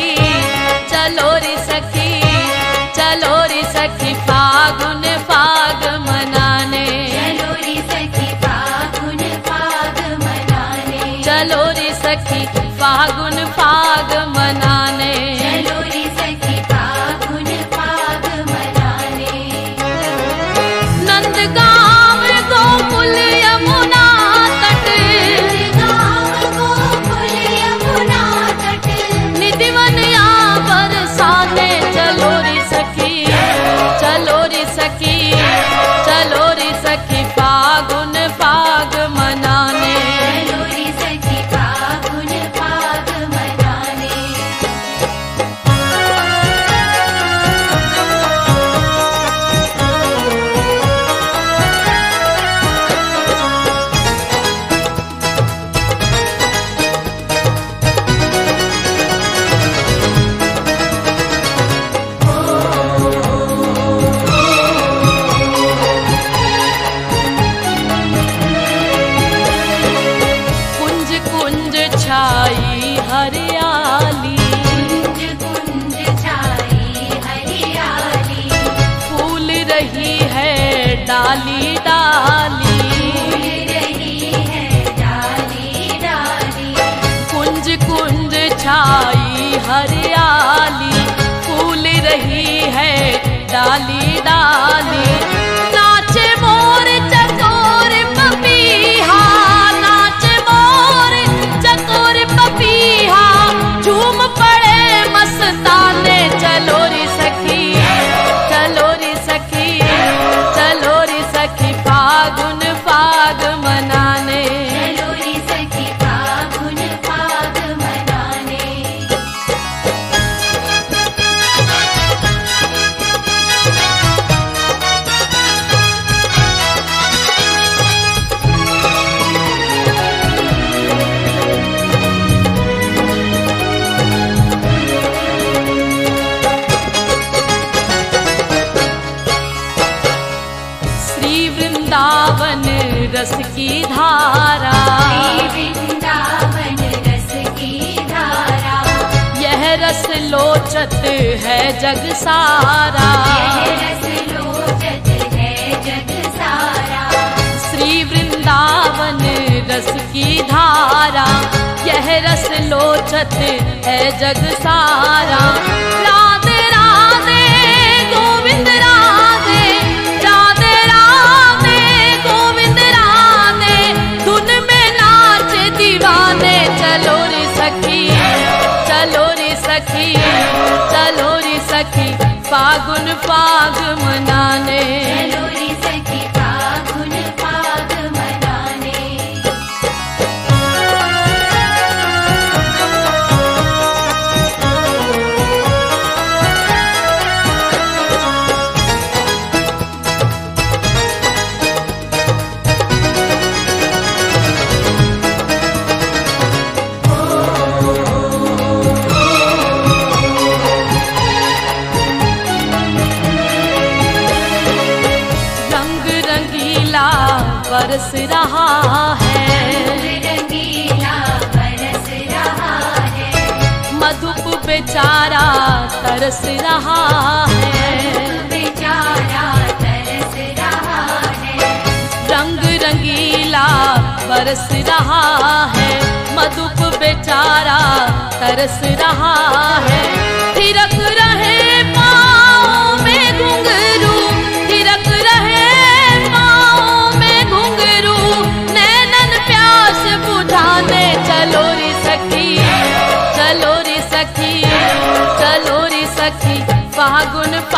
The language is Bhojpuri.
सखी, चलो रे सखी, चलो रे सखी फागुन फाग मनाने। चलो रे सखी फागुन फाग मनाने। चलो रे सखी फागुन फाग मनाने। चलो रे सखी फागुन फाग मनाने। नंदगांव गोकुल यमुना तट, नंदगांव गोकुल यमुना तट, निधिवन यहाँ बरसाने। चलो रे सखी, चलो रे सखी, चलो रे सखी फागुन फाग मनाने। चलो रे सखी फागुन फाग मनाने। कुंज कुंज छाई हरियाली, कुंज कुंज छाई हरियाली, फूल रही है डाली डाली। फूल रही है डाली डाली। कुंज कुंज छाई हरियाली, फूल रही है डाली डाली। नाचे मोर चकोर पपीहा, नाचे मोर चकोर पपीहा, झूम पड़े मस्ताने। चलो रे सखी, चलो रे सखी, चलो रे सखी फागुन फाग मनाने। चलो रे सखी फागुन फाग मनाने। श्री वृंदावन रस की धारा, श्री वृंदावन रस की धारा, यह रस लोचत है जग सारा। यह रस लोचत है जग सारा। श्री वृंदावन रस की धारा, यह रस लोचत है जग सारा। राधे राधे गोविंद राधे, राधे राधे गोविंद राधे, धुन में नाच दीवाने। चलो रे सखी, चलो रे सखी, चलो रे सखी फागुन फाग मनाने। चलो रे सखी फागुन फाग मनाने। रंग रंगीला बरस रहा है, रंगीला बरस रहा है, मधुप बेचारा तरस रहा है। बेचारा तरस रहा है। रंग रंगीला बरस रहा है, मधुप बेचारा तरस रहा है। थिरक रहे पाँव में घुंघरू, थिरक रहे पाँव में घुंघरू, नैनन प्यास बुझाने। चलो रे सखी, चलो रे सखी, चलो रे सखी फागुन